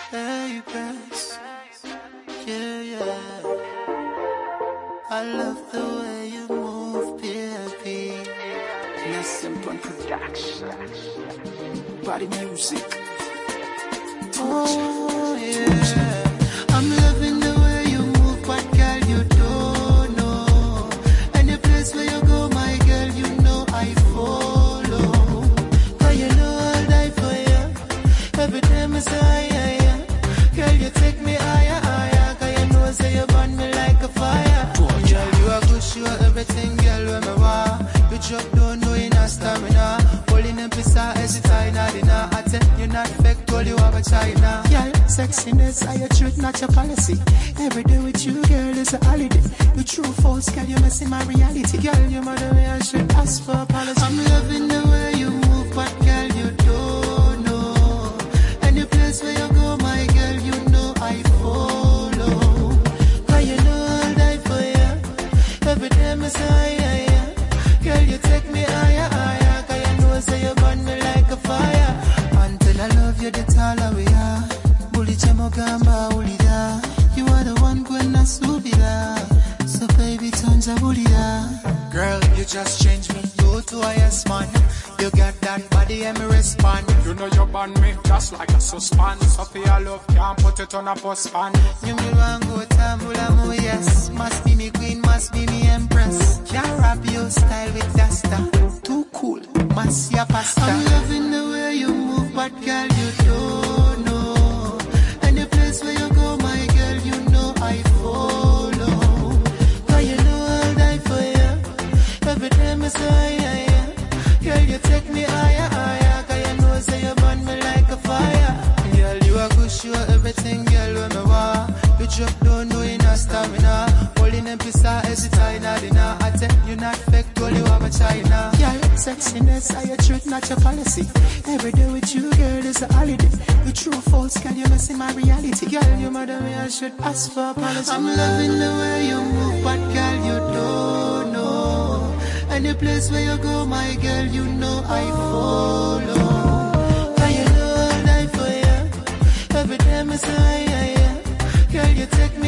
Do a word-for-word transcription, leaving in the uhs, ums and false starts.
Hey, best. Yeah, yeah. I love the way you move, baby. Lesson Plan Production. Body music. Oh, yeah. I'm loving the way you move, but girl, you don't know. Any place where you go, my girl, you know I follow. Cause you know I'll die for you. Every time I say, yeah, yeah. Girl, you take me higher, higher. Cause you know, say you burn me like a fire. Girl, you are good, you are everything, girl, when me want. You drop down, no in a stamina. Holding them pizza, hesitate, not dinner. I tell you not fake, told you have a China. Girl, sexiness, are your truth, not your policy. Every day with you, girl, is a holiday. You true false, girl, you messing my reality. Girl, you mother me, I should ask for apology. I'm loving the way you move, but girl, you don't know. Any place where you go, my girl, you know I follow. Cause you know I'll die for you. Every day I say, yeah, yeah. Girl, you take me higher, higher. Cause you know, say you burn me like a fire. Until I love you, the taller we are. Bully Chemogamba, Ulida. You are the one going to subida. So baby, turns a bulida. Girl, you just changed me. You to a yes man. You got that body and me respond. You know you burn me just like a suspend. So for your love, can't put it on a postpan. You me want go tambula mo yes. Must be me queen, must be me empress. Can't rap your style with Dasta. Too cool, must ya pasta. I'm loving the way you move, but girl you don't know. Any place where you go, my girl, you know I follow. Cause you know I'll die for you. Every time I say yeah, yeah. Girl, you take me higher, higher. Cause you know say you burn me like a fire. Girl, you are good, you are everything, girl, when me want. You drop down, no in a stamina. Holding them pizza, hesitate, not dinner. I tell you not fake, told you have a China. Girl, sexiness, are your truth, not your policy. Every day with you, girl, is a holiday. You true false, girl, you messing my reality. Girl, you mother me, I should ask for apology. I'm loving the way you move, but girl, you don't know. Any place where you go, my girl, you know I follow. Cause you know I'll die for you. Every time I say, yeah, yeah. Girl, you take me